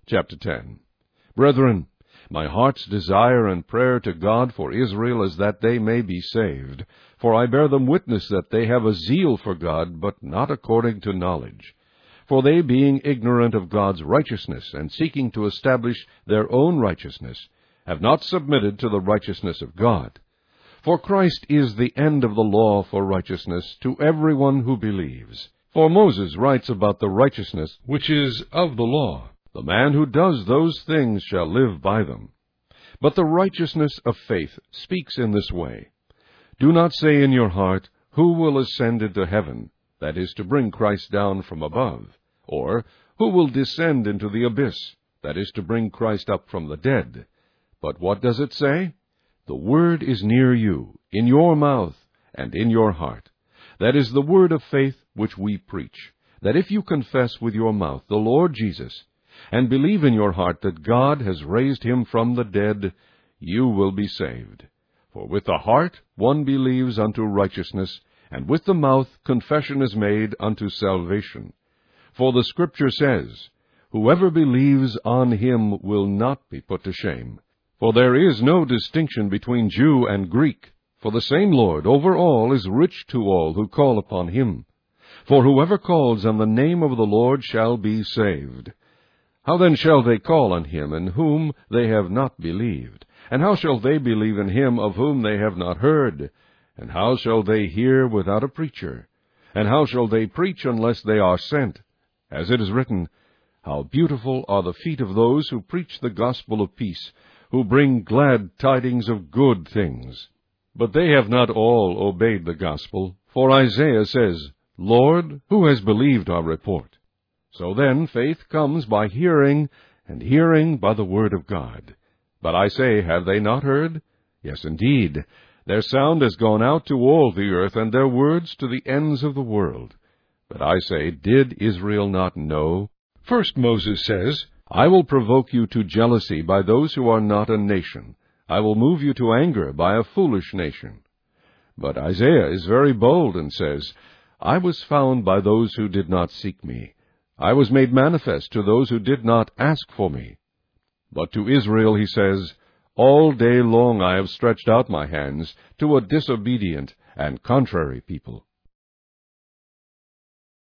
Chapter 10. Brethren, my heart's desire and prayer to God for Israel is that they may be saved. For I bear them witness that they have a zeal for God, but not according to knowledge. For they, being ignorant of God's righteousness, and seeking to establish their own righteousness, have not submitted to the righteousness of God. For Christ is the end of the law for righteousness to everyone who believes. For Moses writes about the righteousness which is of the law. The man who does those things shall live by them. But the righteousness of faith speaks in this way. Do not say in your heart, Who will ascend into heaven? That is, to bring Christ down from above. Or, Who will descend into the abyss? That is, to bring Christ up from the dead. But what does it say? The word is near you, in your mouth and in your heart. That is the word of faith which we preach, that if you confess with your mouth the Lord Jesus, and believe in your heart that God has raised him from the dead, you will be saved. For with the heart one believes unto righteousness, and with the mouth confession is made unto salvation. For the Scripture says, Whoever believes on him will not be put to shame. For there is no distinction between Jew and Greek, for the same Lord over all is rich to all who call upon him. For whoever calls on the name of the Lord shall be saved. How then shall they call on him in whom they have not believed? And how shall they believe in him of whom they have not heard? And how shall they hear without a preacher? And how shall they preach unless they are sent? As it is written, How beautiful are the feet of those who preach the gospel of peace, who bring glad tidings of good things. But they have not all obeyed the gospel. For Isaiah says, Lord, who has believed our report? So then faith comes by hearing, and hearing by the word of God. But I say, have they not heard? Yes, indeed. Their sound has gone out to all the earth, and their words to the ends of the world. But I say, did Israel not know? First Moses says, I will provoke you to jealousy by those who are not a nation. I will move you to anger by a foolish nation. But Isaiah is very bold and says, I was found by those who did not seek me. I was made manifest to those who did not ask for me. But to Israel he says, All day long I have stretched out my hands to a disobedient and contrary people.